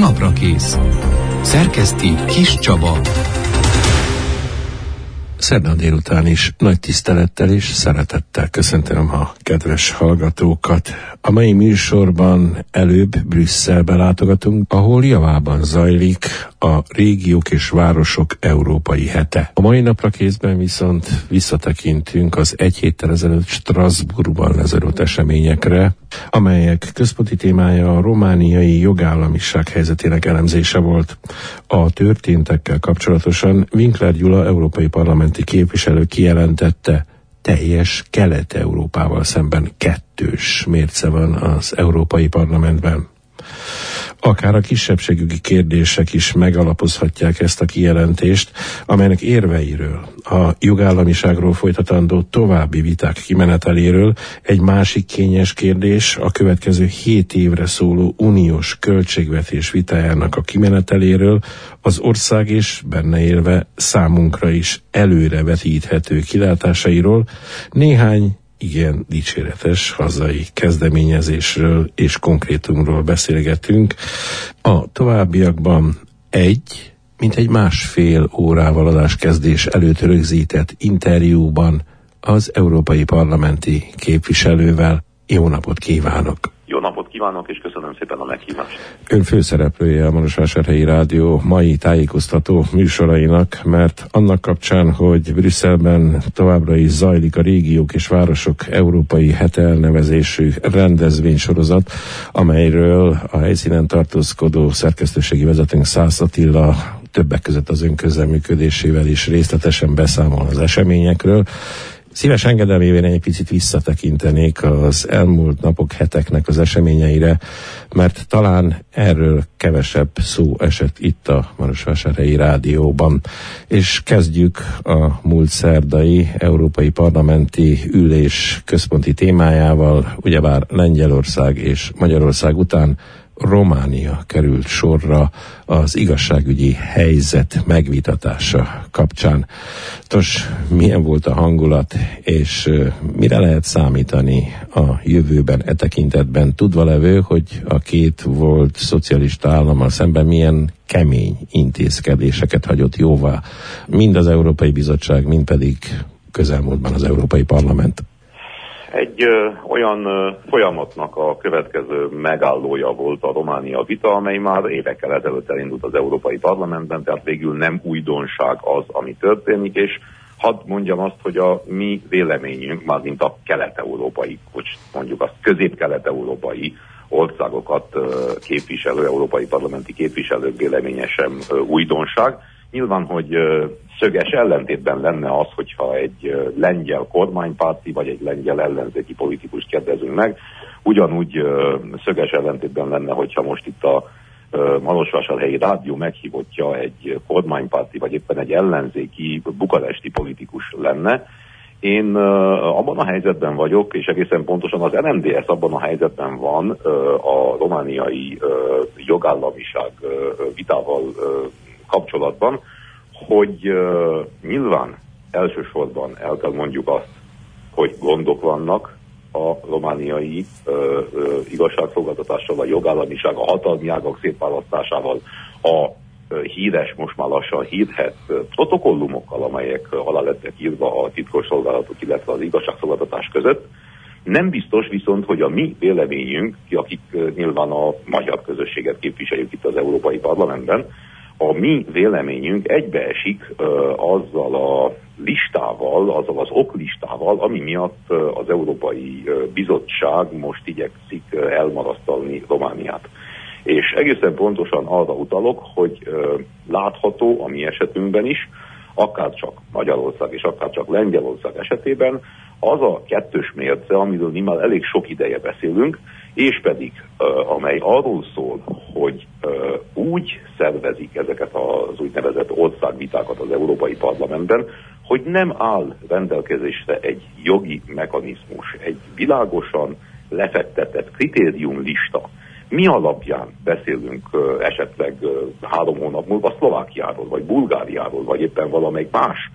Naprakész. Szerkeszti Kis Csaba. Szerdán délután is nagy tisztelettel és szeretettel köszöntöm a kedves hallgatókat. A mai műsorban előbb Brüsszelbe látogatunk, ahol javában zajlik a Régiók és Városok Európai Hete. A mai Naprakészben viszont visszatekintünk az egy héttel ezelőtt Strasbourgban lezajlott eseményekre, amelyek központi témája a romániai jogállamiság helyzetének elemzése volt. A történtekkel kapcsolatosan Winkler Gyula európai parlamenti képviselő kijelentette, teljes Kelet-Európával szemben kettős mérce van az Európai Parlamentben. Akár a kisebbségügyi kérdések is megalapozhatják ezt a kijelentést, amelynek érveiről, a jogállamiságról folytatandó további viták kimeneteléről egy másik kényes kérdés a következő 7 évre szóló uniós költségvetés vitájának a kimeneteléről, az ország és benne élve számunkra is előrevetíthető kilátásairól, néhány igen dicséretes hazai kezdeményezésről és konkrétumról beszélgetünk. A továbbiakban mintegy másfél órával adáskezdés előtt rögzített interjúban az európai parlamenti képviselővel. Jó napot kívánok! Jó napot kívánok, és köszönöm szépen a meghívást. Ön főszereplője a Marosvásárhelyi Rádió mai tájékoztató műsorainak, mert annak kapcsán, hogy Brüsszelben továbbra is zajlik a Régiók és Városok Európai Hete elnevezésű rendezvénysorozat, amelyről a helyszínen tartózkodó szerkesztőségi vezetőnk Szász Attila többek között az ön közreműködésével is részletesen beszámol az eseményekről. Szíves engedelmével egy picit visszatekintenék az elmúlt napok, heteknek az eseményeire, mert talán erről kevesebb szó esett itt a Marosvásárhelyi Rádióban. És kezdjük a múlt szerdai európai parlamenti ülés központi témájával, ugyebár Lengyelország és Magyarország után Románia került sorra az igazságügyi helyzet megvitatása kapcsán. Milyen volt a hangulat, és mire lehet számítani a jövőben e tekintetben, tudva levő, hogy a két volt szocialista állammal szemben milyen kemény intézkedéseket hagyott jóvá, mind az Európai Bizottság, mind pedig közelmúltban az Európai Parlament? Egy olyan folyamatnak a következő megállója volt a Románia vita, amely már évekkel ezelőtt elindult az Európai Parlamentben, tehát végül nem újdonság az, ami történik, és hadd mondjam azt, hogy a mi véleményünk, mármint a kelet-európai, hogy mondjuk azt közép-kelet-európai országokat képviselő, európai parlamenti képviselők véleménye sem újdonság. Nyilván, hogy szöges ellentétben lenne az, hogyha egy lengyel kormánypárti vagy egy lengyel ellenzéki politikust kérdezünk meg. Ugyanúgy szöges ellentétben lenne, hogyha most itt a Marosvásárhelyi Rádió meghívottja egy kormánypárti vagy éppen egy ellenzéki bukaresti politikus lenne. Én abban a helyzetben vagyok, és egészen pontosan az RMDSZ abban a helyzetben van a romániai jogállamiság vitával kapcsolatban, hogy nyilván elsősorban el kell mondjuk azt, hogy gondok vannak a romániai igazságszolgáltatással, a jogállamiság, a hatalmi ágak szétválasztásával, a híres, most már lassan hírhet protokollumokkal, amelyek alá lettek írva a titkosszolgálatok, illetve az igazságszolgáltatás között. Nem biztos viszont, hogy a mi véleményünk, akik nyilván a magyar közösséget képviseljük itt az Európai Parlamentben, a mi véleményünk egybeesik azzal a listával, azzal az oklistával, ami miatt az Európai Bizottság most igyekszik elmarasztalni Romániát. És egészen pontosan arra utalok, hogy látható a mi esetünkben is, akár csak Magyarország és akár csak Lengyelország esetében az a kettős mérce, amiről mi már elég sok ideje beszélünk, és pedig amely arról szól, hogy úgy szervezik ezeket az úgynevezett országvitákat az Európai Parlamentben, hogy nem áll rendelkezésre egy jogi mechanizmus, egy világosan lefektetett kritériumlista. Mi alapján beszélünk esetleg 3 hónap múlva Szlovákiáról, vagy Bulgáriáról, vagy éppen valamelyik más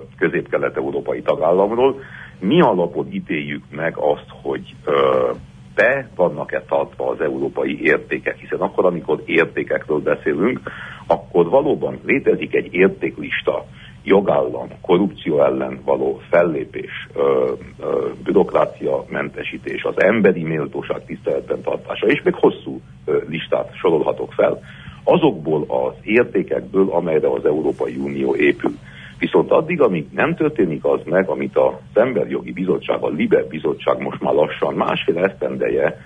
közép-kelet-európai tagállamról, mi alapon ítéljük meg azt, hogy be vannak-e tartva az európai értékek, hiszen akkor, amikor értékekről beszélünk, akkor valóban létezik egy értéklista, jogállam, korrupció ellen való fellépés, bürokrácia mentesítés, az emberi méltóság tiszteletben tartása, és még hosszú listát sorolhatok fel, azokból az értékekből, amelyre az Európai Unió épül. Viszont addig, amíg nem történik az meg, amit az Emberjogi Bizottság, a LIBE Bizottság most már lassan másfél esztendeje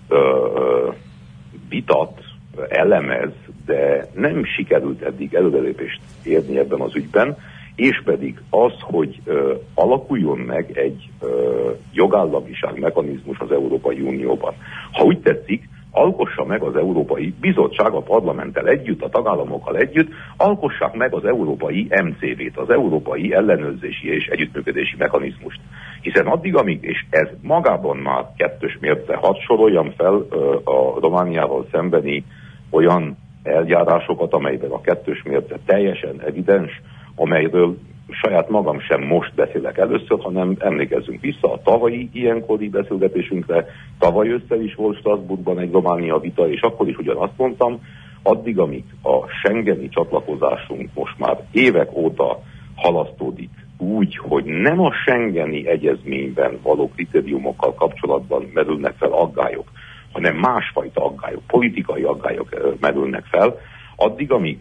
vitat, elemez, de nem sikerült eddig előrelépést érni ebben az ügyben, és pedig az, hogy alakuljon meg egy jogállamiság mechanizmus az Európai Unióban. Ha úgy tetszik, alkossa meg az Európai Bizottság a parlamenttel együtt, a tagállamokkal együtt, alkossák meg az európai MCV-t, az Európai Ellenőrzési és Együttműködési Mechanizmust. Hiszen addig, amíg, és ez magában már kettős mérce, hadd soroljam fel a Romániával szembeni olyan eljárásokat, amelyben a kettős mérce teljesen evidens, amelyről saját magam sem most beszélek először, hanem emlékezzünk vissza a tavalyi ilyenkori beszélgetésünkre. Tavaly ősszel is volt Strasbourgban egy Románia vita, és akkor is ugyanazt mondtam, addig, amíg a schengeni csatlakozásunk most már évek óta halasztódik úgy, hogy nem a schengeni egyezményben való kritériumokkal kapcsolatban merülnek fel aggályok, hanem másfajta aggályok, politikai aggályok merülnek fel, addig, amíg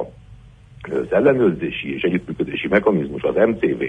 az ellenőrzési és együttműködési mechanizmus, az MCV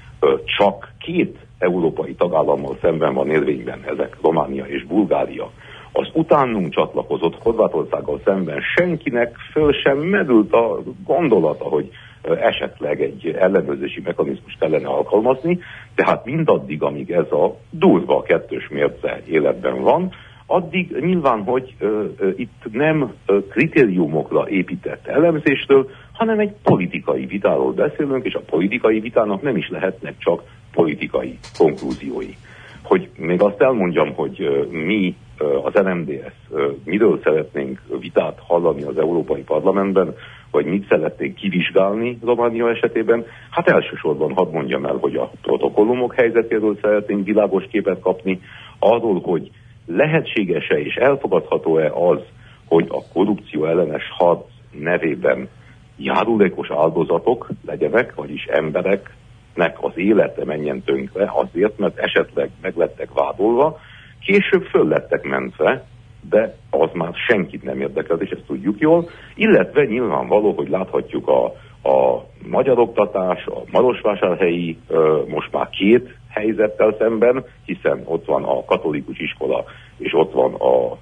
csak két európai tagállammal szemben van érvényben, ezek Románia és Bulgária. Az utánunk csatlakozott Horvátországgal szemben senkinek föl sem merült a gondolata, hogy esetleg egy ellenőrzési mechanizmust kellene alkalmazni, tehát mindaddig, amíg ez a durva kettős mérce életben van, addig nyilván, hogy itt nem kritériumokra épített elemzésről, hanem egy politikai vitáról beszélünk, és a politikai vitának nem is lehetnek csak politikai konklúziói. Hogy még azt elmondjam, hogy mi az NMDS miről szeretnénk vitát hallani az Európai Parlamentben, vagy mit szeretnénk kivizsgálni Románia esetében, hát elsősorban hadd mondjam el, hogy a protokollumok helyzetéről szeretnénk világos képet kapni, arról, hogy lehetséges-e és elfogadható-e az, hogy a korrupció ellenes harc nevében járulékos áldozatok legyenek, vagyis embereknek az élete menjen tönkre azért, mert esetleg meg lettek vádolva, később föl lettek mentve, de az már senkit nem érdekel, és ezt tudjuk jól, illetve nyilvánvaló, hogy láthatjuk a magyar oktatás, a marosvásárhelyi most már két helyzettel szemben, hiszen ott van a katolikus iskola, és ott van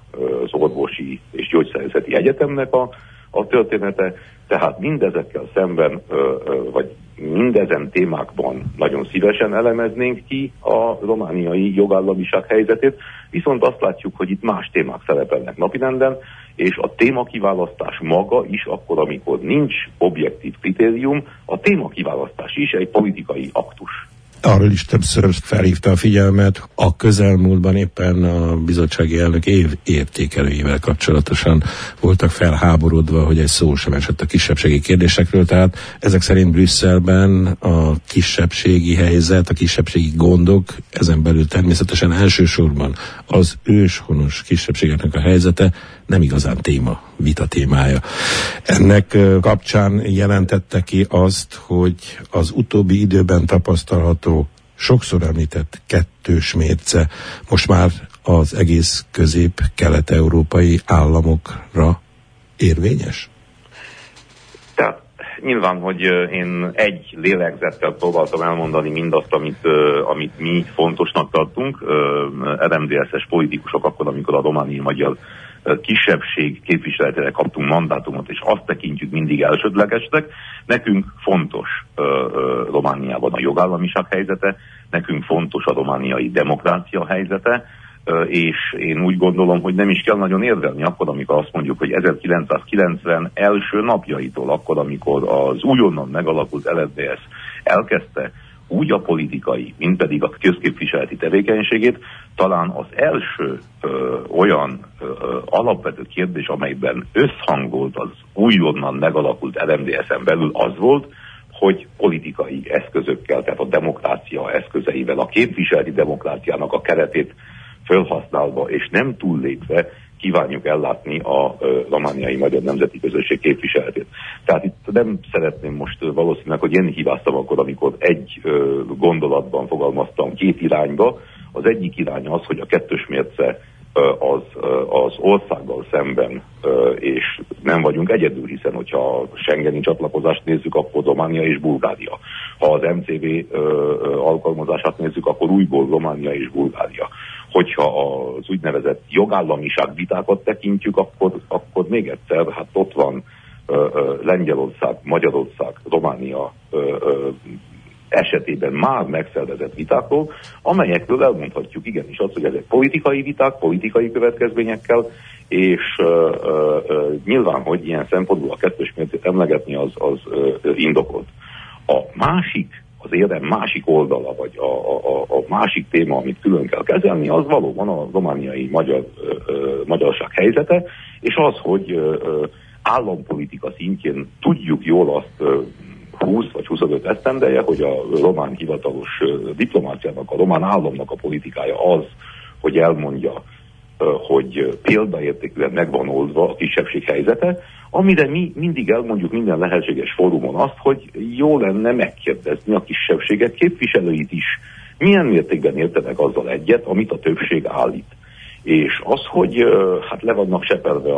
az orvosi és gyógyszerészeti egyetemnek a története, tehát mindezekkel szemben, vagy mindezen témákban nagyon szívesen elemeznénk ki a romániai jogállamiság helyzetét, viszont azt látjuk, hogy itt más témák szerepelnek napirenden, és a témakiválasztás maga is akkor, amikor nincs objektív kritérium, a témakiválasztás is egy politikai aktus. Arról is többször felhívta a figyelmet, a közelmúltban éppen a bizottsági elnök értékelőivel kapcsolatosan voltak felháborodva, hogy egy szó sem esett a kisebbségi kérdésekről, tehát ezek szerint Brüsszelben a kisebbségi helyzet, a kisebbségi gondok, ezen belül természetesen elsősorban az őshonos kisebbségeknek a helyzete nem igazán vita témája. Ennek kapcsán jelentette ki azt, hogy az utóbbi időben tapasztalható, sokszor említett kettős mérce most már az egész közép-kelet-európai államokra érvényes? Tehát nyilván, hogy én egy lélegzettel próbáltam elmondani mindazt, amit mi fontosnak tartunk, RMDSZ-es politikusok akkor, amikor a romániai magyar kisebbség képviseletére kaptunk mandátumot, és azt tekintjük mindig elsődlegesnek. Nekünk fontos Romániában a jogállamiság helyzete, nekünk fontos a romániai demokrácia helyzete, és én úgy gondolom, hogy nem is kell nagyon érvelni akkor, amikor azt mondjuk, hogy 1990 első napjaitól, akkor, amikor az újonnan megalakult LSDS elkezdte úgy a politikai, mint pedig a közképviseleti tevékenységét, talán az első olyan alapvető kérdés, amelyben összhang volt az újonnan megalakult LMDS-en belül, az volt, hogy politikai eszközökkel, tehát a demokrácia eszközeivel, a képviseleti demokráciának a keretét felhasználva és nem túllépve kívánjuk ellátni a romániai magyar nemzeti közösség képviseletét. Tehát itt nem szeretném most valószínűleg, hogy én hibáztam akkor, amikor egy gondolatban fogalmaztam két irányba. Az egyik irány az, hogy a kettős mérce az országgal szemben, és nem vagyunk egyedül, hiszen hogyha a schengeni csatlakozást nézzük, akkor Románia és Bulgária. Ha az MCV alkalmazását nézzük, akkor újból Románia és Bulgária. Hogyha az úgynevezett jogállamiság vitákat tekintjük, akkor még egyszer, hát ott van Lengyelország, Magyarország, Románia esetében már megszervezett vitákról, amelyekről elmondhatjuk igenis azt, hogy ezek politikai viták, politikai következményekkel, és nyilván, hogy ilyen szempontból a kettős mércét emlegetni az indokolt. A másik, az érem másik oldala, vagy a másik téma, amit külön kell kezelni, az valóban a romániai magyarság helyzete, és az, hogy állampolitika szintjén tudjuk jól azt 20 vagy 25 esztendeje, hogy a román hivatalos diplomáciának, a román államnak a politikája az, hogy elmondja, hogy példaértékűen megvan oldva a kisebbség helyzete, amire mi mindig elmondjuk minden lehetséges fórumon azt, hogy jó lenne megkérdezni a kisebbségek képviselőit is, milyen mértékben értenek azzal egyet, amit a többség állít. És az, hogy hát le vannak seperve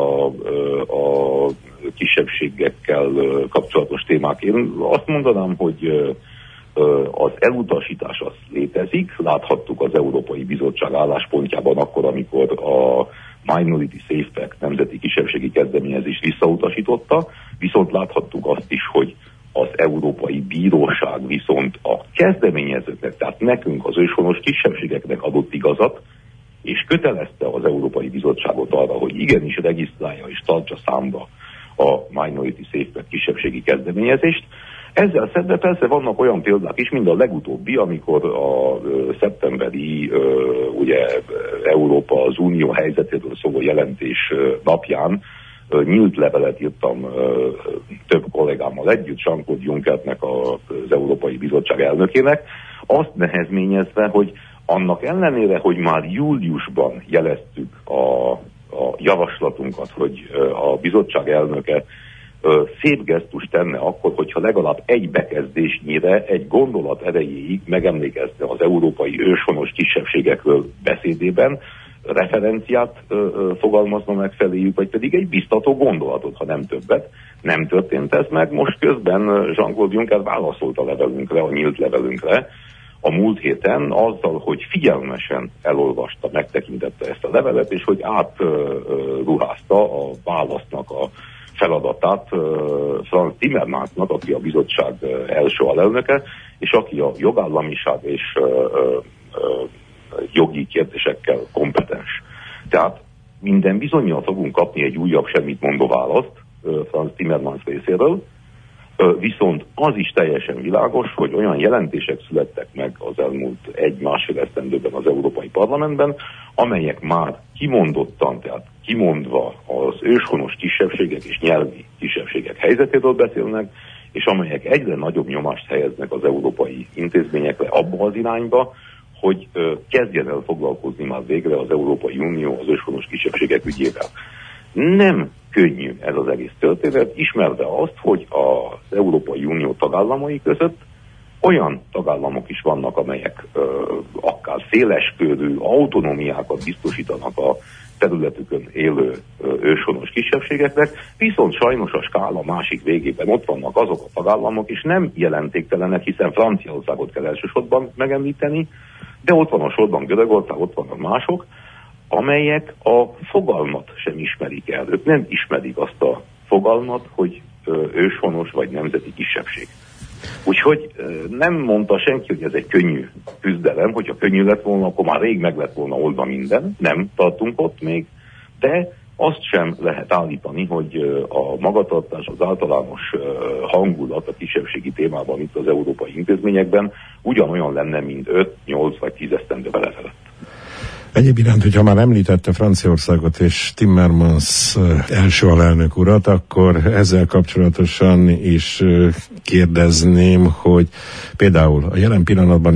a kisebbségekkel kapcsolatos témák. Én azt mondanám, hogy az elutasítás az létezik. Láthattuk az Európai Bizottság álláspontjában akkor, amikor a Minority Safe Pack nemzeti kisebbségi kezdeményezést visszautasította, viszont láthattuk azt is, hogy az Európai Bíróság viszont a kezdeményezőknek, tehát nekünk, az őshonos kisebbségeknek adott igazat, és kötelezte az Európai Bizottságot arra, hogy igenis regisztrálja és tartsa számba a Minority Safe Pack kisebbségi kezdeményezést. Ezzel szemben persze vannak olyan példák is, mint a legutóbbi, amikor a szeptemberi ugye Európa az Unió helyzetéről szóló jelentés napján nyílt levelet írtam több kollégámmal együtt, Jean-Claude Junckernek, az Európai Bizottság elnökének, azt nehezményezve, hogy annak ellenére, hogy már júliusban jeleztük a javaslatunkat, hogy a bizottság elnöke szép gesztus tenne akkor, hogyha legalább egy bekezdésnyire, egy gondolat erejéig megemlékezte az európai őshonos kisebbségekről beszédében, referenciát fogalmazna meg feléjük, vagy pedig egy biztató gondolatot, ha nem többet. Nem történt ez meg, most közben Jean-Claude Juncker válaszolt a levelünkre, a nyílt levelünkre, a múlt héten azzal, hogy figyelmesen elolvasta, megtekintette ezt a levelet, és hogy átruházta a válasznak a feladatát Franz Timmermansnak, aki a bizottság első alelnöke, és aki a jogállamiság és jogi kérdésekkel kompetens. Tehát minden bizonnyal fogunk kapni egy újabb semmit mondó választ Franz Timmermans részéről, viszont az is teljesen világos, hogy olyan jelentések születtek meg az elmúlt 1-1,5 esztendőben az Európai Parlamentben, amelyek már kimondottan, tehát kimondva az őshonos kisebbségek és nyelvi kisebbségek helyzetéről beszélnek, és amelyek egyre nagyobb nyomást helyeznek az európai intézményekre abba az irányba, hogy kezdjen el foglalkozni már végre az Európai Unió az őshonos kisebbségek ügyével. Nem könnyű ez az egész történet, ismerve azt, hogy az Európai Unió tagállamai között olyan tagállamok is vannak, amelyek akár széleskörű autonómiákat biztosítanak a területükön élő őshonos kisebbségeknek, viszont sajnos a skála másik végében ott vannak azok a tagállamok, és nem jelentéktelenek, hiszen Franciaországot kell elsősorban megemlíteni, de ott van a sorban Görögország, ott vannak mások, amelyek a fogalmat sem ismerik el. Ők nem ismerik azt a fogalmat, hogy őshonos vagy nemzeti kisebbség. Úgyhogy nem mondta senki, hogy ez egy könnyű küzdelem, hogyha könnyű lett volna, akkor már rég meg lett volna oldva minden. Nem tartunk ott még, de azt sem lehet állítani, hogy a magatartás, az általános hangulat a kisebbségi témában itt az európai intézményekben ugyanolyan lenne, mint 5, 8 vagy 10 esztendővel ezelőtt. Egyéb iránt, hogyha már említette Franciaországot és Timmermans első alelnök urat, akkor ezzel kapcsolatosan is kérdezném, hogy például a jelen pillanatban is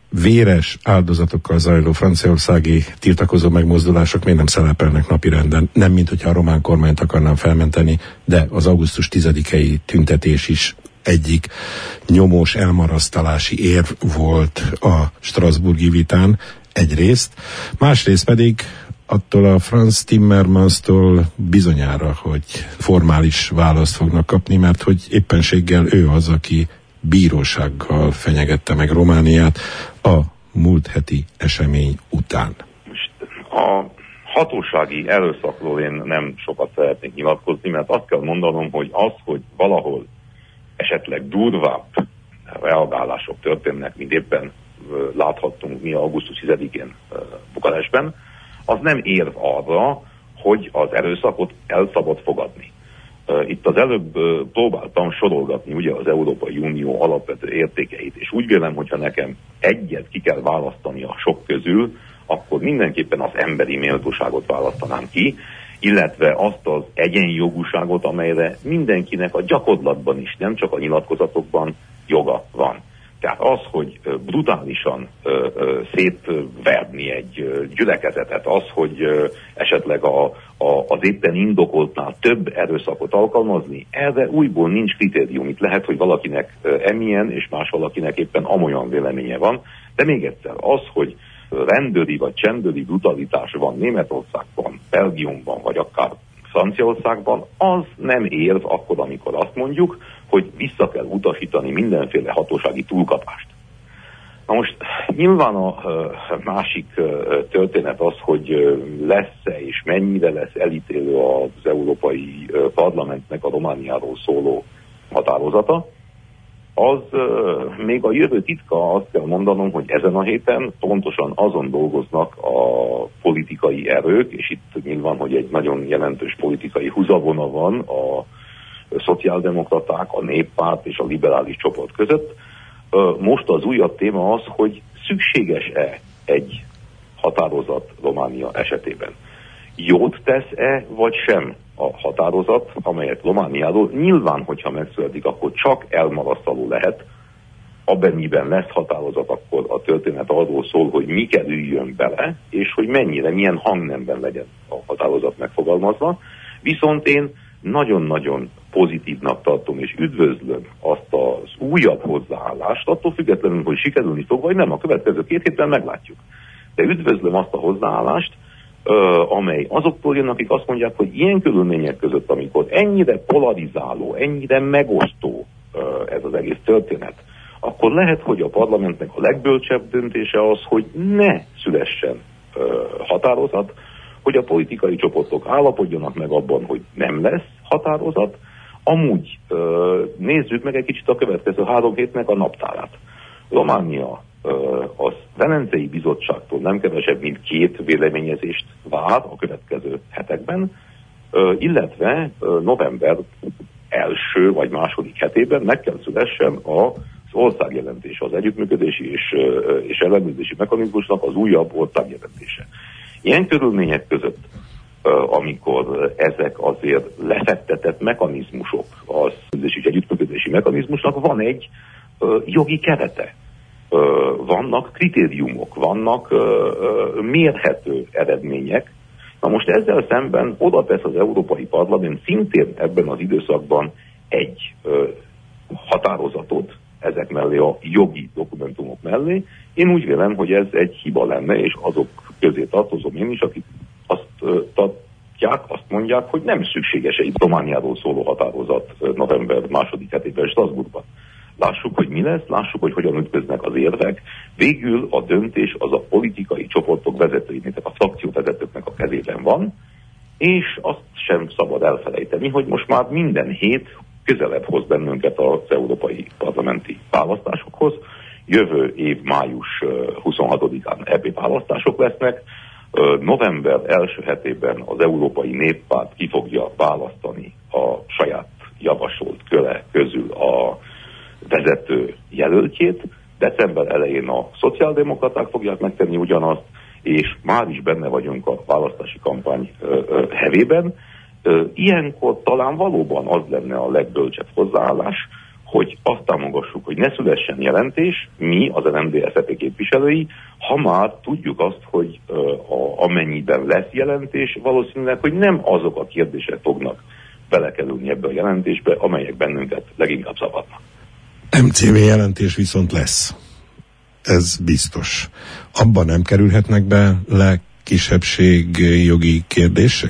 véres áldozatokkal zajló franciaországi tiltakozó megmozdulások miért nem szerepelnek napirenden? Nem, mint hogyha a román kormányt akarnám felmenteni, de az augusztus 10-i tüntetés is egyik nyomós elmarasztalási érv volt a strasbourgi vitán egyrészt, másrészt pedig attól a Franz Timmermanstól bizonyára, hogy formális választ fognak kapni, mert hogy éppenséggel ő az, aki bírósággal fenyegette meg Romániát a múlt heti esemény után. A hatósági erőszakról én nem sokat szeretnék nyilatkozni, mert azt kell mondanom, hogy az, hogy valahol esetleg durvább reagálások történnek, mint éppen láthattunk mi augusztus 10-én Bukarestben, az nem érv arra, hogy az erőszakot el szabad fogadni. Itt az előbb próbáltam sorolgatni ugye az Európai Unió alapvető értékeit, és úgy vélem, hogyha nekem egyet ki kell választani a sok közül, akkor mindenképpen az emberi méltóságot választanám ki, illetve azt az egyenjogúságot, amelyre mindenkinek a gyakorlatban is, nem csak a nyilatkozatokban joga van. Tehát az, hogy brutálisan szétverni egy gyülekezetet, az, hogy esetleg az éppen indokoltnál több erőszakot alkalmazni, erre újból nincs kritérium. Itt lehet, hogy valakinek emilyen, és más valakinek éppen amolyan véleménye van, de még egyszer, az, hogy rendőri vagy csendőri brutalitás van Németországban, Belgiumban, vagy akár Franciaországban, az nem érv akkor, amikor azt mondjuk, hogy vissza kell utasítani mindenféle hatósági túlkapást. Na most nyilván a másik történet az, hogy lesz-e és mennyire lesz elítélő az Európai Parlamentnek a Romániáról szóló határozata. Az még a jövő titka, azt kell mondanom, hogy ezen a héten pontosan azon dolgoznak a politikai erők, és itt nyilván, hogy egy nagyon jelentős politikai húzavona van a szociáldemokraták, a néppárt és a liberális csoport között. Most az újabb téma az, hogy szükséges-e egy határozat Románia esetében. Jót tesz-e vagy sem a határozat, amelyet Romániáról nyilván, hogyha megszületik, akkor csak elmarasztaló lehet. Amennyiben lesz határozat, akkor a történet arról szól, hogy mi kerüljön bele, és hogy mennyire, milyen hangnemben legyen a határozat megfogalmazva. Viszont én nagyon-nagyon pozitívnak tartom, és üdvözlöm azt az újabb hozzáállást, attól függetlenül, hogy sikerülni fog, vagy nem, a következő 2 hétben meglátjuk. De üdvözlöm azt a hozzáállást, amely azoktól jön, akik azt mondják, hogy ilyen körülmények között, amikor ennyire polarizáló, ennyire megosztó ez az egész történet, akkor lehet, hogy a parlamentnek a legbölcsebb döntése az, hogy ne szülessen határozat, hogy a politikai csoportok állapodjanak meg abban, hogy nem lesz határozat. Amúgy nézzük meg egy kicsit a következő 3 hétnek a naptárát. Románia az Velencei Bizottságtól nem kevesebb, mint 2 véleményezést vár a következő hetekben, illetve november első vagy második hetében meg kell szülessen az országjelentés, az együttműködési és ellenőrzési mechanizmusnak az újabb országjelentése. Ilyen körülmények között, amikor ezek azért lefektetett mechanizmusok, az együttműködési mechanizmusnak van egy jogi kerete. Vannak kritériumok, vannak mérhető eredmények. Na most ezzel szemben oda tesz az Európai Parlament szintén ebben az időszakban egy határozatot ezek mellé, a jogi dokumentumok mellé. Én úgy vélem, hogy ez egy hiba lenne, és azok közé tartozom én is, akik azt azt mondják, hogy nem szükséges egy Romániáról szóló határozat november második hetében Strasbourgban. Lássuk, hogy mi lesz, lássuk, hogy hogyan ütköznek az érvek. Végül a döntés az a politikai csoportok vezetőinek, a frakcióvezetőknek a kezében van, és azt sem szabad elfelejteni, hogy most már minden hét közelebb hoz bennünket az európai parlamenti választásokhoz. Jövő év május 26-án EP választások lesznek. November első hetében az Európai Néppárt ki fogja választani a saját javasolt köre közül a vezető jelöltjét. December elején a szociáldemokraták fogják megtenni ugyanazt, és már is benne vagyunk a választási kampány hevében. Ilyenkor talán valóban az lenne a legbölcsebb hozzáállás, hogy azt támogassuk, hogy ne szülessen jelentés, mi az RMDSZ képviselői, ha már tudjuk azt, hogy amennyiben lesz jelentés, valószínűleg, hogy nem azok a kérdések fognak belekerülni ebbe a jelentésbe, amelyek bennünket leginkább zavarnak. MCV jelentés viszont lesz. Ez biztos. Abban nem kerülhetnek be kisebbségjogi kérdések?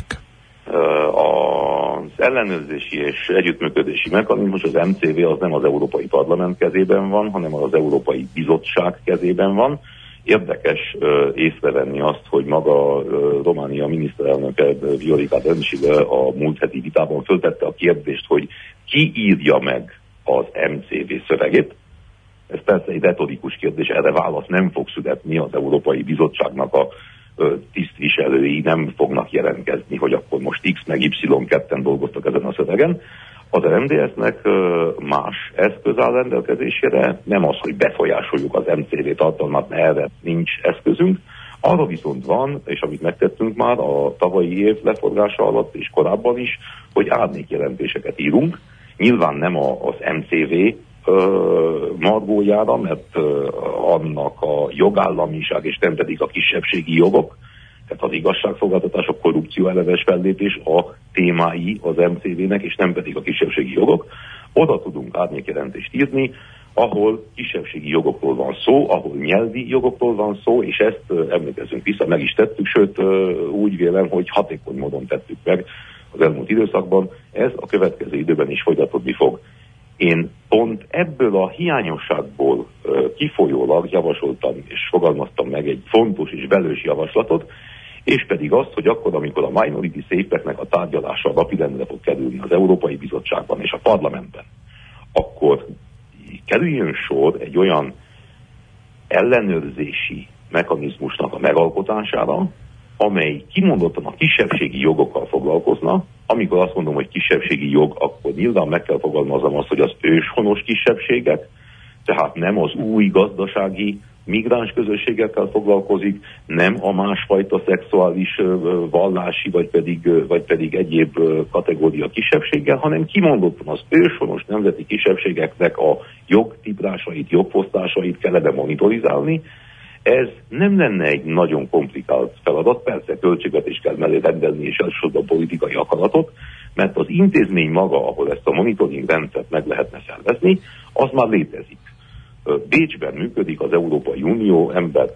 Az ellenőrzési és együttműködési mechanizmus, az MCV az nem az Európai Parlament kezében van, hanem az Európai Bizottság kezében van. Érdekes észrevenni azt, hogy maga Románia miniszterelnöke Viorica Dăncilă a múlt heti vitában föltette a kérdést, hogy ki írja meg az MCV szövegét. Ez persze egy retorikus kérdés, erre válasz nem fog születni, az Európai Bizottságnak a tisztviselői nem fognak jelentkezni, hogy akkor most X meg Y ketten dolgoztak ezen a szövegen. Az RMDSZ-nek más eszköz áll rendelkezésére, nem az, hogy befolyásoljuk az MCV tartalmat, mert erre nincs eszközünk. Arra viszont van, és amit megtettünk már a tavalyi év leforgása alatt és korábban is, hogy árnyékjelentéseket írunk. Nyilván nem az MCV margójára, mert annak a jogállamiság és nem pedig a kisebbségi jogok, tehát az igazságszolgáltatás, a korrupció ellenes fellépés a témái az MCV-nek, és nem pedig a kisebbségi jogok. Oda tudunk árnyékjelentést írni, ahol kisebbségi jogokról van szó, ahol nyelvi jogokról van szó, és ezt emlékezzünk vissza, meg is tettük, sőt úgy vélem, hogy hatékony módon tettük meg az elmúlt időszakban. Ez a következő időben is folytatódni fog. Én pont ebből a hiányosságból kifolyólag javasoltam és fogalmaztam meg egy fontos és velős javaslatot, és pedig azt, hogy akkor, amikor a Minority Safe-eknek a tárgyalása napirendre fog kerülni az Európai Bizottságban és a Parlamentben, akkor kerüljön sor egy olyan ellenőrzési mechanizmusnak a megalkotására, amely kimondottan a kisebbségi jogokkal foglalkozna. Amikor azt mondom, hogy kisebbségi jog, akkor nyilván meg kell fogalmaznom azt, hogy az őshonos kisebbségek, tehát nem az új gazdasági migráns közösségekkel foglalkozik, nem a másfajta szexuális, vallási vagy pedig egyéb kategória kisebbséggel, hanem kimondottan az őshonos nemzeti kisebbségeknek a jogtiprásait, jogfosztásait kellene monitorizálni. Ez nem lenne egy nagyon komplikált feladat, persze költségvetést kell mellé rendelni és elsősorban politikai akaratot, mert az intézmény maga, ahol ezt a monitoring rendszert meg lehetne szervezni, az már létezik. Bécsben működik az Európai Unió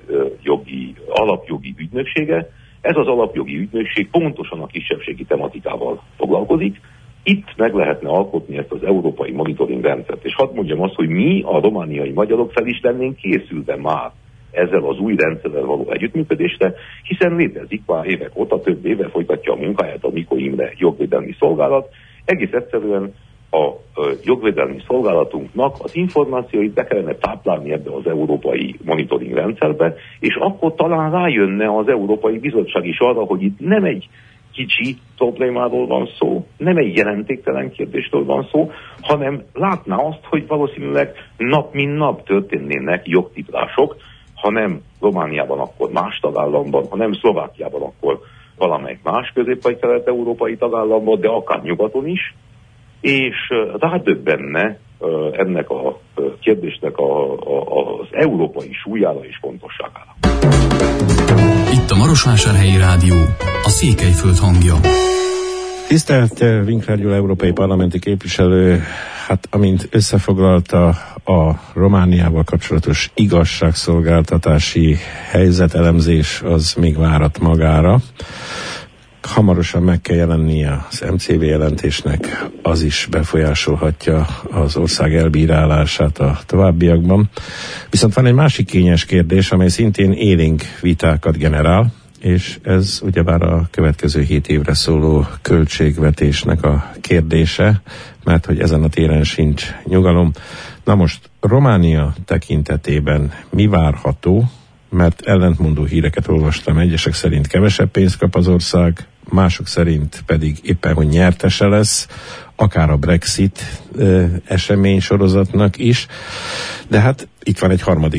alapjogi ügynöksége. Ez az alapjogi ügynökség pontosan a kisebbségi tematikával foglalkozik. Itt meg lehetne alkotni ezt az európai monitoring rendszert. És hadd mondjam azt, hogy mi a romániai magyarok fel is lennénk készülve már ezzel az új rendszerrel való együttműködésre, hiszen létezik már évek óta, több éve folytatja a munkáját a Mikó Imre jogvédelmi szolgálat. Egész egyszerűen a jogvédelmi szolgálatunknak az információit be kellene táplálni ebbe az európai monitoring rendszerbe, és akkor talán rájönne az Európai Bizottság is arra, hogy itt nem egy kicsi problémáról van szó, nem egy jelentéktelen kérdésről van szó, hanem látná azt, hogy valószínűleg nap mint nap történnének jogtiprások, ha nem Romániában, akkor más tagállamban, ha nem Szlovákiában, akkor valamelyik más közép- vagy kelet-európai tagállamban, de akár nyugaton is, és rádöbbenne ennek a kérdésnek az európai súlyára és fontosságára. Itt a Marosvásárhelyi Rádió, a Székelyföld hangja. Tisztelt Winkler Gyula európai parlamenti képviselő, hát amint összefoglalta a Romániával kapcsolatos igazságszolgáltatási helyzetelemzés, az még várat magára. Hamarosan meg kell jelennie az MCV jelentésnek, az is befolyásolhatja az ország elbírálását a továbbiakban. Viszont van egy másik kényes kérdés, amely szintén élénk vitákat generál, és ez ugyebár a következő 7 évre szóló költségvetésnek a kérdése, mert hogy ezen a téren sincs nyugalom. Na most Románia tekintetében mi várható, mert ellentmondó híreket olvastam, egyesek szerint kevesebb pénzt kap az ország, mások szerint pedig éppen, hogy nyertese lesz, akár a Brexit esemény sorozatnak is, de hát itt van egy harmadik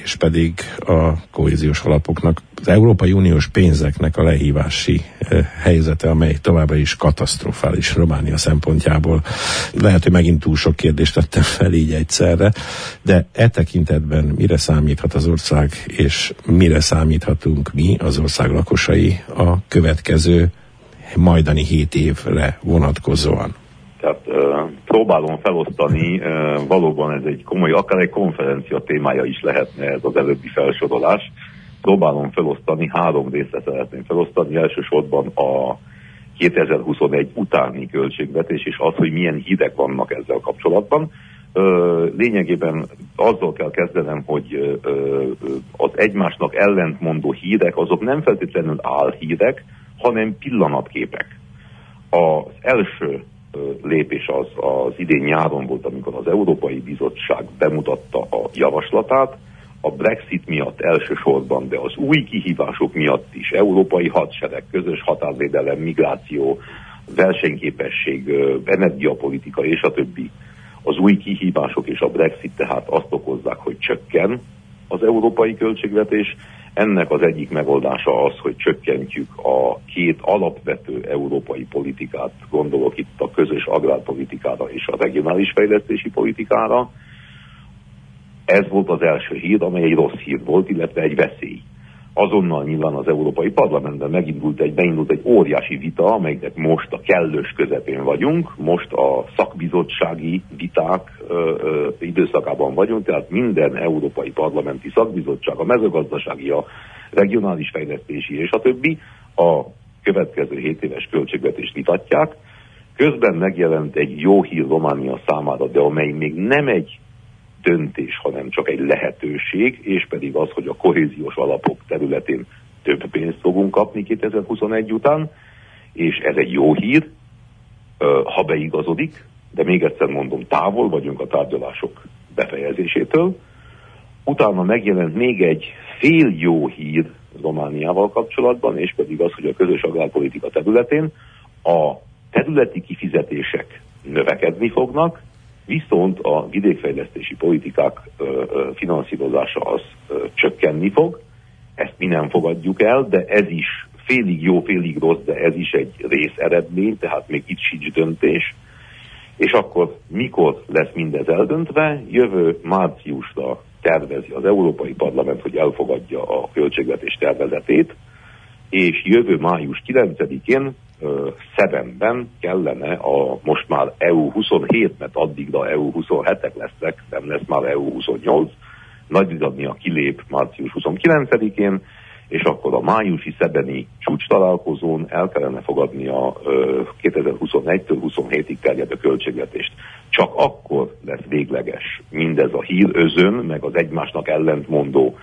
és pedig a kohéziós alapoknak, az Európai Uniós pénzeknek a lehívási helyzete, amely továbbra is katasztrofális Románia szempontjából. Lehet, hogy megint túl sok kérdést tettem fel így egyszerre, de e tekintetben mire számíthat az ország, és mire számíthatunk mi, az ország lakosai a következő majdani 7 évre vonatkozóan? Tehát próbálom felosztani, valóban ez egy komoly, akár egy konferencia témája is lehetne ez az előbbi felsorolás. Próbálom felosztani, 3 részre szeretném felosztani, elsősorban a 2021 utáni költségvetés, és az, hogy milyen hírek vannak ezzel kapcsolatban. Lényegében azzal kell kezdenem, hogy az egymásnak ellentmondó hírek, azok nem feltétlenül álhírek, hanem pillanatképek. Az első lépés az idén nyáron volt, amikor az Európai Bizottság bemutatta a javaslatát, a Brexit miatt elsősorban, de az új kihívások miatt is, európai hadsereg, közös határvédelem, migráció, versenyképesség, energiapolitika és a többi. Az új kihívások és a Brexit tehát azt okozzák, hogy csökken az európai költségvetés. Ennek az egyik megoldása az, hogy csökkentjük a 2 alapvető európai politikát, gondolok itt a közös agrárpolitikára és a regionális fejlesztési politikára. Ez volt az első hír, amely egy rossz hír volt, illetve egy veszély. Azonnal nyilván az Európai Parlamentben beindult egy óriási vita, amelynek most a kellős közepén vagyunk, most a szakbizottsági viták időszakában vagyunk, tehát minden európai parlamenti szakbizottság, a mezőgazdasági, a regionális fejlesztési és a többi a következő 7 éves költségvetést vitatják. Közben megjelent egy jó hír Románia számára, de amely még nem egy döntés, hanem csak egy lehetőség, és pedig az, hogy a kohéziós alapok területén több pénzt fogunk kapni 2021 után, és ez egy jó hír, ha beigazodik, de még egyszer mondom, távol vagyunk a tárgyalások befejezésétől. Utána megjelent még egy fél jó hír Romániával kapcsolatban, és pedig az, hogy a közös agrárpolitika területén a területi kifizetések növekedni fognak, viszont a vidékfejlesztési politikák finanszírozása az csökkenni fog. Ezt mi nem fogadjuk el, de ez is félig jó, félig rossz, de ez is egy részeredmény, tehát még itt sincs döntés. És akkor mikor lesz mindez eldöntve? Jövő márciusra tervezi az Európai Parlament, hogy elfogadja a költségvetés tervezetét, és jövő május 9-én Szebenben kellene a most már EU27, mert addigra EU27-ek lesznek, nem lesz már EU28, Nagy-Britannia kilép március 29-én, és akkor a májusi szebeni csúcs találkozón el kellene fogadni a 2021-től 27-ig terjedő költségvetést. Csak akkor lesz végleges mindez a hírözön, meg az egymásnak ellentmondó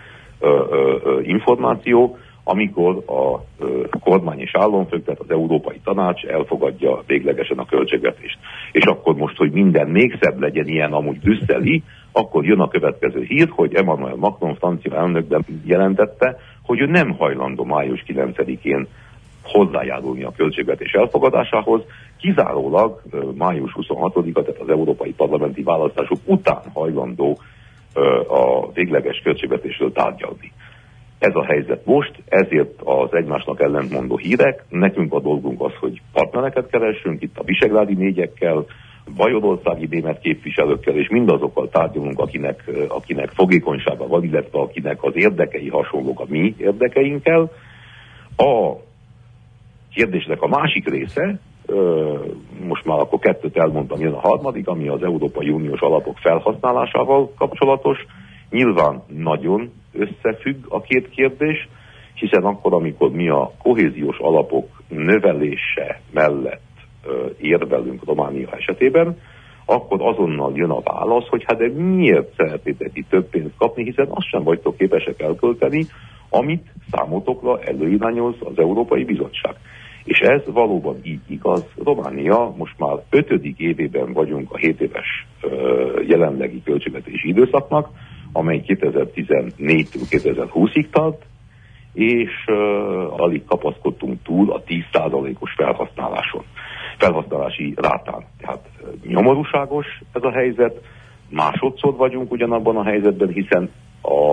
információ, amikor a kormány és államfők, tehát az Európai Tanács elfogadja véglegesen a költségvetést. És akkor most, hogy minden még szebb legyen, ilyen amúgy brüsszeli, akkor jön a következő hír, hogy Emmanuel Macron francia elnökben jelentette, hogy ő nem hajlandó május 9-én hozzájárulni a költségvetés elfogadásához, kizárólag május 26-a, tehát az európai parlamenti választások után hajlandó a végleges költségvetésről tárgyalni. Ez a helyzet most, ezért az egymásnak ellentmondó hírek. Nekünk a dolgunk az, hogy partnereket keressünk, itt a visegrádi négyekkel, bajorországi német képviselőkkel, és mindazokkal tárgyalunk, akinek fogékonysága van, illetve akinek az érdekei hasonlók a mi érdekeinkkel. A kérdésnek a másik része, most már akkor 2 elmondtam, jön a harmadik, ami az Európai Uniós alapok felhasználásával kapcsolatos. Nyilván nagyon összefügg a 2 kérdés, hiszen akkor, amikor mi a kohéziós alapok növelése mellett érvelünk Románia esetében, akkor azonnal jön a válasz, hogy hát de miért szeretnétek itt több pénzt kapni, hiszen azt sem vagytok képesek elkölteni, amit számotokra előirányoz az Európai Bizottság. És ez valóban így igaz. Románia most már 5. évében vagyunk a 7 éves jelenlegi költségvetési időszaknak, amely 2014-től 2020-ig tart, és alig kapaszkodtunk túl a 10%-os felhasználási rátán. Tehát nyomorúságos ez a helyzet, másodszor vagyunk ugyanabban a helyzetben, hiszen a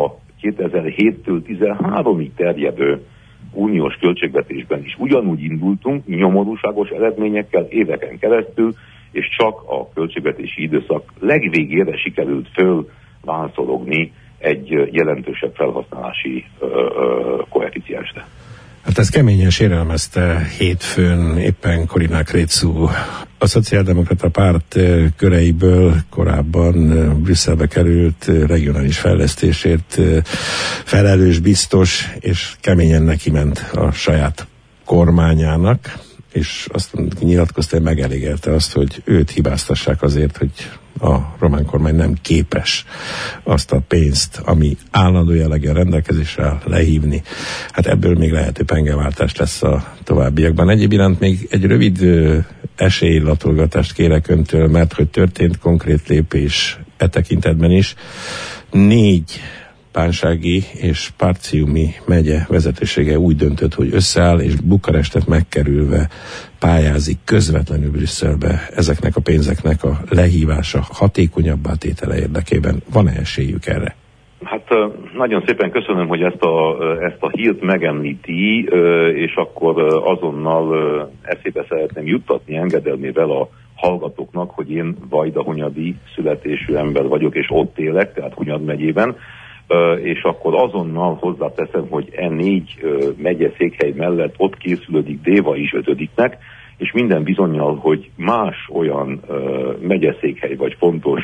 2007-től 13-ig terjedő uniós költségvetésben is ugyanúgy indultunk, nyomorúságos eredményekkel éveken keresztül, és csak a költségvetési időszak legvégére sikerült fölvánszologni egy jelentősebb felhasználási koeficiensre. Hát ez keményen sérelmezte hétfőn éppen Corina Crețu, a Szociáldemokrata Párt köreiből korábban Brüsszelbe került regionális fejlesztésért felelős biztos, és keményen neki ment a saját kormányának, és azt nyilatkozta, megelégelte azt, hogy őt hibáztassák azért, hogy a román kormány nem képes azt a pénzt, ami állandó jelleggel rendelkezésre áll, lehívni. Hát ebből még lehető pengeváltás lesz a továbbiakban. Egyéb iránt még egy rövid esélylatolgatást kérek öntől, mert hogy történt konkrét lépés e tekintetben is. 4 bánsági és Partiumi megye vezetősége úgy döntött, hogy összeáll, és Bukarestet megkerülve pályázik közvetlenül Brüsszelbe ezeknek a pénzeknek a lehívása, hatékonyabbá tétele érdekében. Van-e esélyük erre? Hát nagyon szépen köszönöm, hogy ezt a hírt megemlíti, és akkor azonnal eszébe szeretném juttatni engedelmével a hallgatóknak, hogy én vajdahunyadi születésű ember vagyok, és ott élek, tehát Hunyad megyében, és akkor azonnal hozzáteszem, hogy 4 megyeszékhely mellett ott készülődik Déva is 5-nek, és minden bizonnyal, hogy más olyan megyeszékhely vagy fontos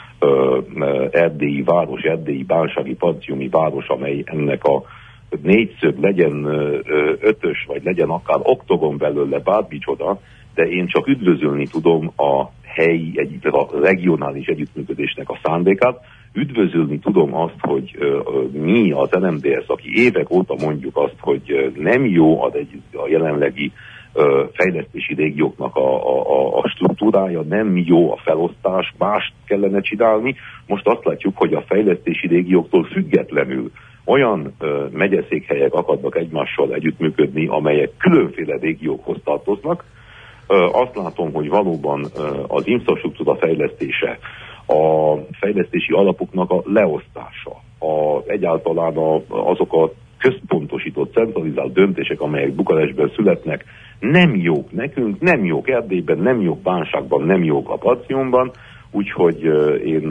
erdélyi város, erdélyi bánsági partiumi város, amely ennek a 4-szög legyen 5-ös, vagy legyen akár oktogon belőle bármicsoda, de én csak üdvözölni tudom a helyi, a regionális együttműködésnek a szándékát, üdvözölni tudom azt, hogy mi az NMDS, aki évek óta mondjuk azt, hogy nem jó a jelenlegi fejlesztési régióknak a struktúrája, nem jó a felosztás, mást kellene csinálni. Most azt látjuk, hogy a fejlesztési régióktól függetlenül olyan megyeszékhelyek akadnak egymással együttműködni, amelyek különféle régiókhoz tartoznak. Azt látom, hogy valóban az infrastruktúra fejlesztése, a fejlesztési alapoknak a leosztása, egyáltalán azok a központosított, centralizált döntések, amelyek Bukarestben születnek, nem jók nekünk, nem jók Erdélyben, nem jók Bánságban, nem jók a Partiumban, úgyhogy én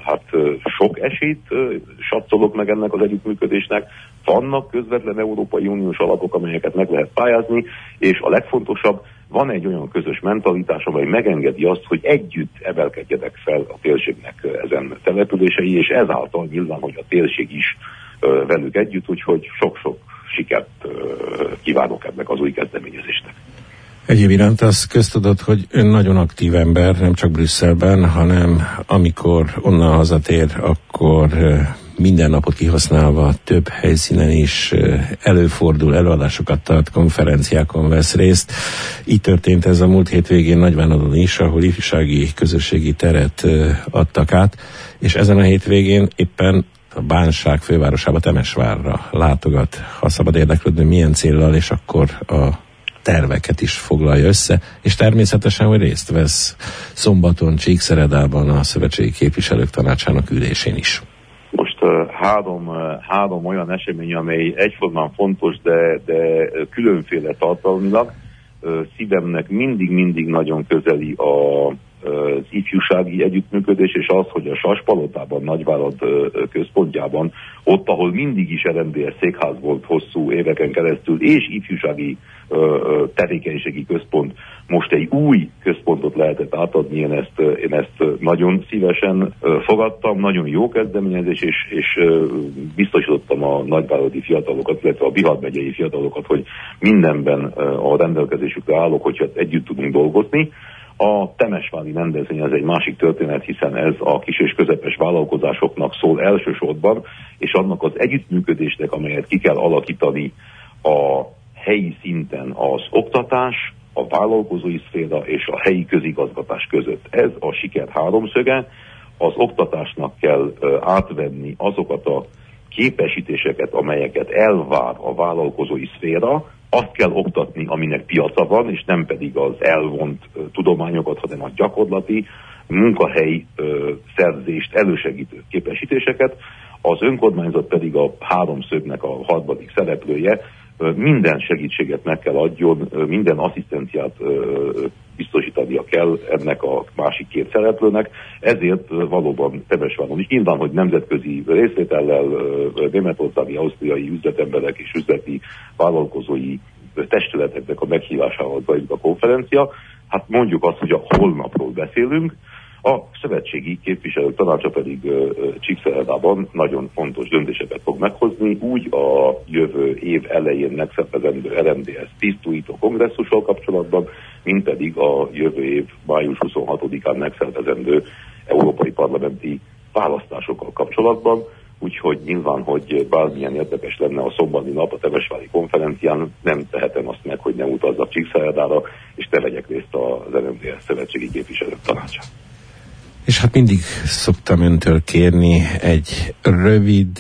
sok esélyt satszolok meg ennek az együttműködésnek. Vannak közvetlen Európai Uniós alapok, amelyeket meg lehet pályázni, és a legfontosabb, van egy olyan közös mentalitás, amely megengedi azt, hogy együtt emelkedjenek fel a térségnek ezen települései, és ezáltal nyilván, hogy a térség is velük együtt, úgyhogy sok-sok sikert kívánok ennek az új kezdeményezésnek. Egyéb iránt az köztudott, hogy ön nagyon aktív ember, nem csak Brüsszelben, hanem amikor onnan hazatér, akkor minden napot kihasználva több helyszínen is előfordul, előadásokat tart, konferenciákon vesz részt. Így történt ez a múlt hétvégén Nagyvánadon is, ahol ifjúsági közösségi teret adtak át, és ezen a hétvégén éppen a Bánság fővárosába, Temesvárra látogat. Ha szabad érdeklődni, milyen céllal, és akkor a terveket is foglalja össze, és természetesen, hogy részt vesz szombaton Csíkszeredában a Szövetségi Képviselők Tanácsának ülésén is. Most három olyan esemény, amely egyformán fontos, de különféle tartalmilag. Szívemnek mindig nagyon közeli az ifjúsági együttműködés, és az, hogy a Saspalotában, Nagyvárad központjában, ott, ahol mindig is RMDS székház volt hosszú éveken keresztül, és ifjúsági tevékenységi központ, most egy új központot lehetett átadni, én ezt nagyon szívesen fogadtam, nagyon jó kezdeményezés, és biztosítottam a nagyváradi fiatalokat, illetve a Bihar megyei fiatalokat, hogy mindenben a rendelkezésükre állok, hogyha együtt tudunk dolgozni. A temesvári rendezvény az egy másik történet, hiszen ez a kis és közepes vállalkozásoknak szól elsősorban, és annak az együttműködésnek, amelyet ki kell alakítani a helyi szinten az oktatás, a vállalkozói szféra és a helyi közigazgatás között. Ez a siker háromszöge. Az oktatásnak kell átvenni azokat a képesítéseket, amelyeket elvár a vállalkozói szféra, azt kell oktatni, aminek piaca van, és nem pedig az elvont tudományokat, hanem a gyakorlati munkahelyi szerzést elősegítő képesítéseket. az önkormányzat pedig a háromszögnek a harmadik szereplője, minden segítséget meg kell adjon, minden asszisztenciát biztosítania kell ennek a másik két szereplőnek, ezért valóban Temesváron is nyilván, hogy nemzetközi részvétellel németországi, ausztriai üzletemberek és üzleti vállalkozói testületeknek a meghívásával zajlik a konferencia. Hát mondjuk azt, hogy a holnapról beszélünk, a szövetségi képviselők tanácsa pedig Csíkszeredában nagyon fontos döntéseket fog meghozni, úgy a jövő év elején megszervezendő RMDSZ tisztújító kongresszussal kapcsolatban, mint pedig a jövő év május 26-án megszervezendő európai parlamenti választásokkal kapcsolatban. Úgyhogy nyilván, hogy bármilyen érdekes lenne a szombati nap a temesvári konferencián, nem tehetem azt meg, hogy ne utazzak Csíkszeredára, és ne vegyek részt az RMDSZ szövetségi képviselők tanácsán. És hát mindig szoktam öntől kérni egy rövid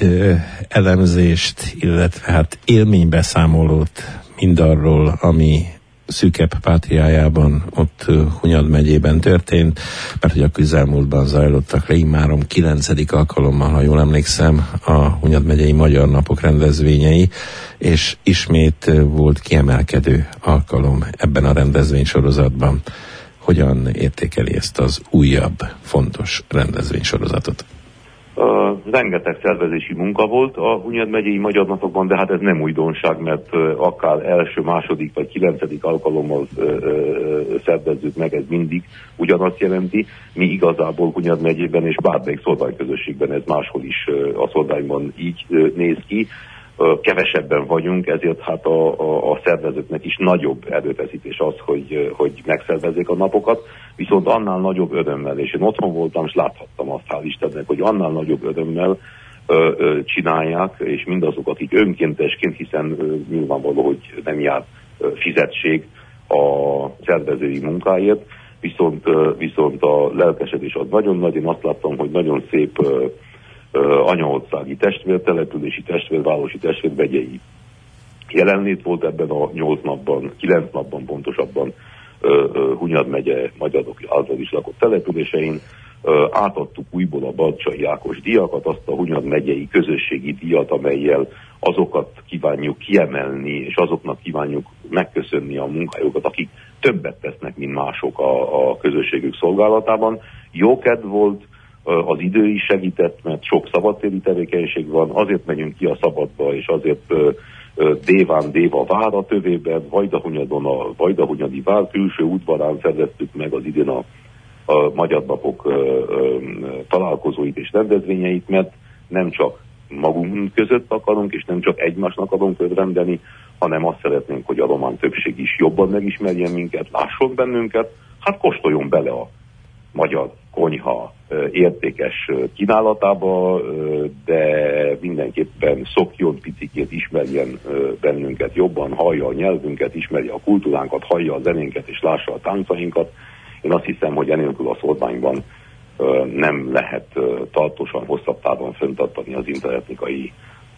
elemzést, illetve hát élménybeszámolót mindarról, ami Szűkebb Pátriájában, ott Hunyad megyében történt, mert hogy a közelmúltban zajlottak le immáron 9. alkalommal, ha jól emlékszem, a Hunyad megyei Magyar Napok rendezvényei, és ismét volt kiemelkedő alkalom ebben a rendezvénysorozatban. Hogyan értékeli ezt az újabb, fontos rendezvénysorozatot? Rengeteg szervezési munka volt a Hunyad megyei Magyar Napokban, de hát ez nem újdonság, mert akár első, második vagy 9. alkalommal szervezzük meg, ez mindig ugyanazt jelenti. Mi igazából Hunyad megyében és bármelyik szolgályközösségben, ez máshol is a szolgályban így néz ki. Kevesebben vagyunk, ezért hát a szervezőknek is nagyobb erőfeszítés az, hogy megszervezzék a napokat, viszont annál nagyobb örömmel, és én otthon voltam, és láthattam azt, hál' Istennek, hogy annál nagyobb örömmel csinálják, és mindazok, akik önkéntesként, hiszen nyilvánvaló, hogy nem jár fizetség a szervezői munkáért, viszont a lelkesedés az nagyon nagy. Én azt láttam, hogy nagyon szép anyaországi testvértelepülési, testvérvárosi, testvérmegyei jelenlét volt ebben a 8 napban, 9 napban pontosabban Hunyad megye magyarok által is lakott településein. Átadtuk újból a Balcsai Ákos díjakat, azt a Hunyad megyei közösségi díjat, amellyel azokat kívánjuk kiemelni, és azoknak kívánjuk megköszönni a munkájukat, akik többet tesznek, mint mások a közösségük szolgálatában. Jókedv volt, az idő is segített, mert sok szabadtéri tevékenység van, azért megyünk ki a szabadba, és azért Déva vára tövében, Vajdahunyadon a Vajdahunyadi vár külső udvarán szerveztük meg az idén a Magyar Napok találkozóit és rendezvényeit, mert nem csak magunk között akarunk, és nem csak egymásnak akarunk örvendeni, hanem azt szeretnénk, hogy a román többség is jobban megismerjen minket, lásson bennünket, hát kóstoljon bele a magyar konyha értékes kínálatába, de mindenképpen szokjon picikét, ismerjen bennünket jobban, hallja a nyelvünket, ismerje a kultúránkat, hallja a zenénket és lássa a táncainkat. Én azt hiszem, hogy enélkül a szorványban nem lehet tartósan, hosszabb távon fenntartani az interetnikai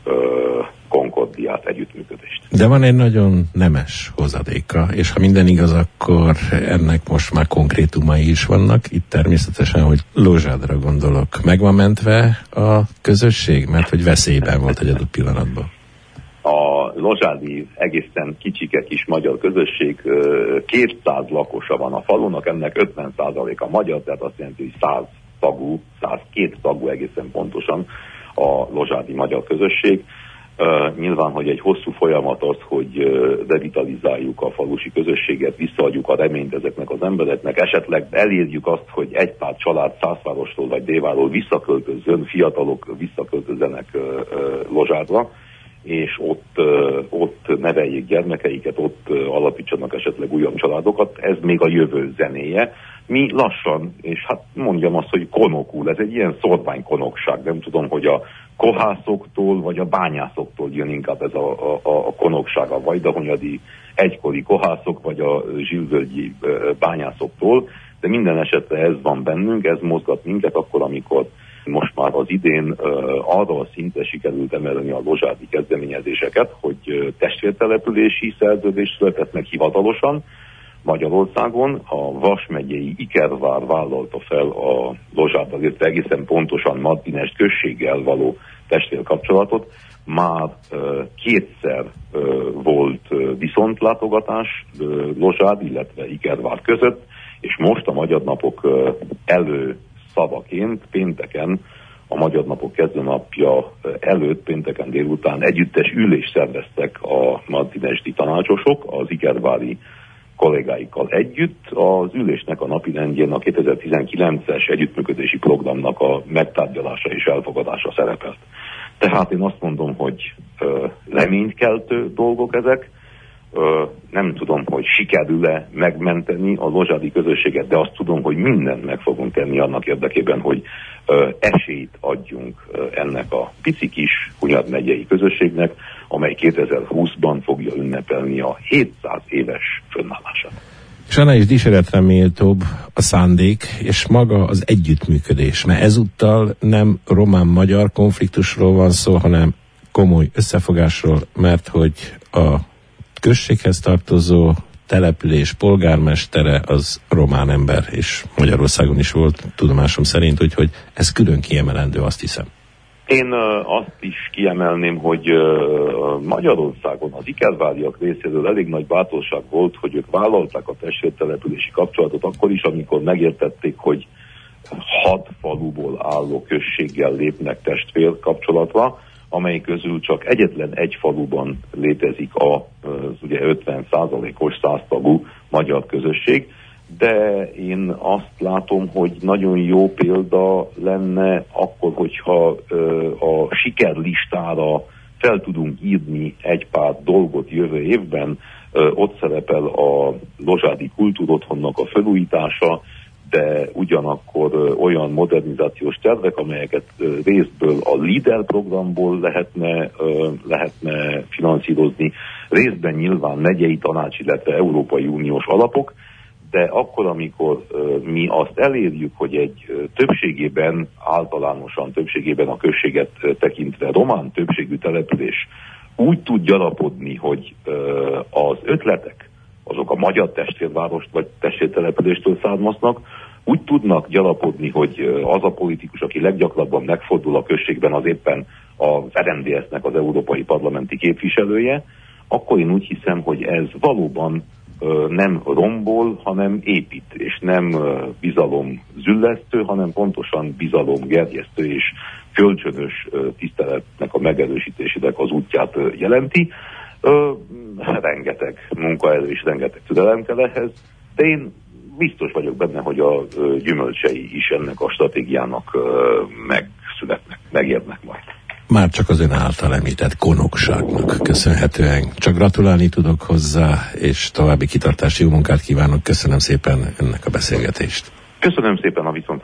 konkordiát, együttműködést. De van egy nagyon nemes hozadéka, és ha minden igaz, akkor ennek most már konkrétumai is vannak. Itt természetesen, hogy Lozsádra gondolok. Meg van mentve a közösség? Mert hogy veszélyben volt egy adott pillanatban. A lozsádi egészen kicsike kis magyar közösség, 200 lakosa van a falunak, ennek 50%-a magyar, tehát azt jelenti, hogy 100 tagú, 102 tagú egészen pontosan a lozsádi magyar közösség. Nyilván, hogy egy hosszú folyamat az, hogy revitalizáljuk a falusi közösséget, visszaadjuk a reményt ezeknek az embereknek, esetleg elérjük azt, hogy egy pár család Szászvárostól vagy Déváról visszaköltözzön, fiatalok visszaköltözzenek Lozsádra, és ott neveljék gyermekeiket, ott alapítsanak esetleg újabb családokat. Ez még a jövő zenéje. Mi lassan, és hát mondjam azt, hogy konokul, ez egy ilyen szorványkonokság. Nem tudom, hogy a kohászoktól vagy a bányászoktól jön inkább ez a konokság, a vajdahunyadi egykori kohászok vagy a zsilvölgyi bányászoktól, de minden esetre ez van bennünk, ez mozgat minket akkor, amikor most már az idén arra a szintre sikerült emelni a lozsádi kezdeményezéseket, hogy testvértelepülési szerződés született meg hivatalosan, Magyarországon. A Vas megyei Ikervár vállalta fel a Lozsával, illetve egészen pontosan Martinest községgel való testvérkapcsolatot. Már kétszer volt viszontlátogatás Lozsád, illetve Ikervár között, és most a Magyar Napok előszavaként pénteken, a Magyar Napok kezdőnapja előtt pénteken délután együttes ülést szerveztek a martinesti tanácsosok az ikervári kollégáikkal együtt. Az ülésnek a napirendjén a 2019-es együttműködési programnak a megtárgyalása és elfogadása szerepelt. Tehát én azt mondom, hogy reménykeltő dolgok ezek. Nem tudom, hogy sikerül-e megmenteni a lozsádi közösséget, de azt tudom, hogy mindent meg fogunk tenni annak érdekében, hogy esélyt adjunk ennek a pici kis Hunyad megyei közösségnek, amely 2020-ban fogja ünnepelni a 700 éves fönnállását. És annál is dicséretre méltóbb a szándék, és maga az együttműködés, mert ezúttal nem román-magyar konfliktusról van szó, hanem komoly összefogásról, mert hogy a községhez tartozó település polgármestere az román ember, és Magyarországon is volt tudomásom szerint, úgyhogy ez külön kiemelendő, azt hiszem. Én azt is kiemelném, hogy Magyarországon az ikerváriak részéről elég nagy bátorság volt, hogy ők vállalták a testvértelepülési kapcsolatot akkor is, amikor megértették, hogy 6 faluból álló községgel lépnek testvér kapcsolatra, amely közül csak egyetlen egy faluban létezik az ugye 50%-os 100 tagú magyar közösség, de én azt látom, hogy nagyon jó példa lenne akkor, hogyha a sikerlistára fel tudunk írni egy pár dolgot jövő évben. Ott szerepel a lozsádi kultúrotthonnak a felújítása, de ugyanakkor olyan modernizációs tervek, amelyeket részből a LEADER programból lehetne finanszírozni, részben nyilván megyei tanács, illetve Európai Uniós alapok, de akkor, amikor mi azt elérjük, hogy egy többségében, általánosan többségében a községet tekintve román többségű település úgy tud gyarapodni, hogy az ötletek, azok a magyar testvérvárost vagy testvértelepüléstől származnak, úgy tudnak gyarapodni, hogy az a politikus, aki leggyakrabban megfordul a községben, az éppen az RMDS-nek az európai parlamenti képviselője, akkor én úgy hiszem, hogy ez valóban nem rombol, hanem épít, és nem bizalomzüllesztő, hanem pontosan bizalomgerjesztő és kölcsönös tiszteletnek a megerősítésének az útját jelenti. Rengeteg munkaerő és rengeteg türelem kell ehhez, de én biztos vagyok benne, hogy a gyümölcsei is ennek a stratégiának megszületnek, megérnek majd. Már csak az ön által említett konokságnak köszönhetően. Csak gratulálni tudok hozzá, és további kitartási jó munkát kívánok. Köszönöm szépen ennek a beszélgetést. Köszönöm szépen a viszontlátásra.